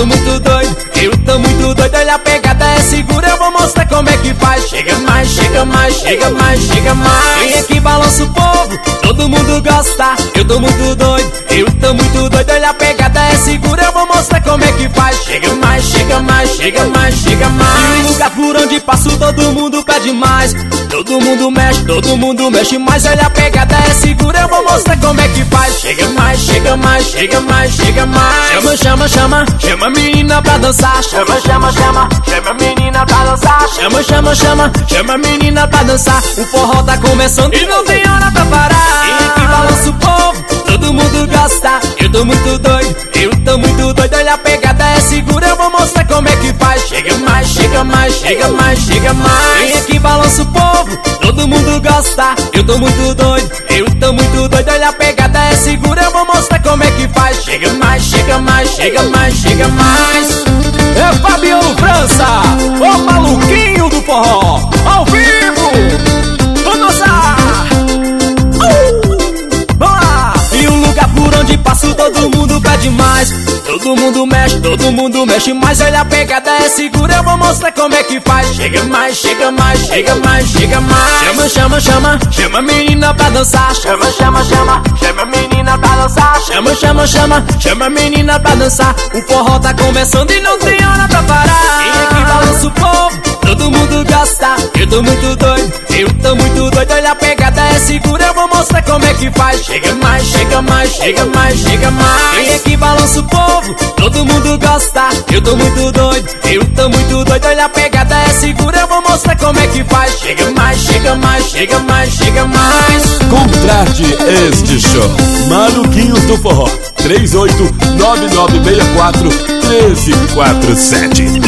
tô muito doido, eu tô muito doido. Olha a pegada é segura, eu vou mostrar como é que faz. Chega mais, chega mais, chega mais, chega mais. Vem aqui, balança o povo, todo mundo gosta. Eu tô muito doido, eu tô muito doido. Olha a pegada é segura, eu vou mostrar como é que faz. Chega mais, chega mais, chega mais, chega mais. E o lugar por onde passo todo mundo pede mais. Todo mundo mexe mais. Olha a pegada é segura, eu vou mostrar como é que faz. Chega mais, chega mais, chega mais, chega mais. Chama, chama, chama, chama a menina pra dançar. Chama, chama, chama, chama a menina pra dançar. Chama, chama, chama, chama a menina pra dançar. O forró tá começando e não tem hora pra parar. E aqui balança o povo, todo mundo gosta. Eu tô muito doido, eu tô muito doido. Olha a pegada é segura, eu vou mostrar como é que faz. Chega mais, chega mais, chega mais, chega mais. Vem aqui, balança o povo, todo mundo gosta. Eu tô muito doido, eu tô muito doido. Olha a pegada é segura, eu vou mostrar como é que faz. Chega mais, chega mais, chega mais, chega mais. É Fabiano França, o maluquinho do forró, ao vivo. Vamos dançar. Vamos lá. E o lugar por onde passo todo mundo pede mais. Todo mundo mexe mais. Olha a pegada é segura, eu vou mostrar como é que faz. Chega mais, chega mais, chega mais, chega mais. Chama, chama, chama, chama a menina pra dançar. Chama, chama, chama, chama a menina pra dançar. Chama, chama, chama, chama a menina pra dançar. O forró tá começando e não tem hora pra parar. Vem aqui, balança o povo, todo mundo gosta. Eu tô muito doido, eu tô muito doido. Olha a pegada é segura, eu vou mostrar como é que faz. Chega mais, chega mais, chega mais, chega mais. Vem aqui, balança o povo, todo mundo gosta. Eu tô muito doido, eu tô muito doido. Olha a pegada é segura, eu vou mostrar como é que faz. Chega mais, chega mais, chega mais, chega mais. Contrate este show. Maluquinhos do Forró 389964 1347.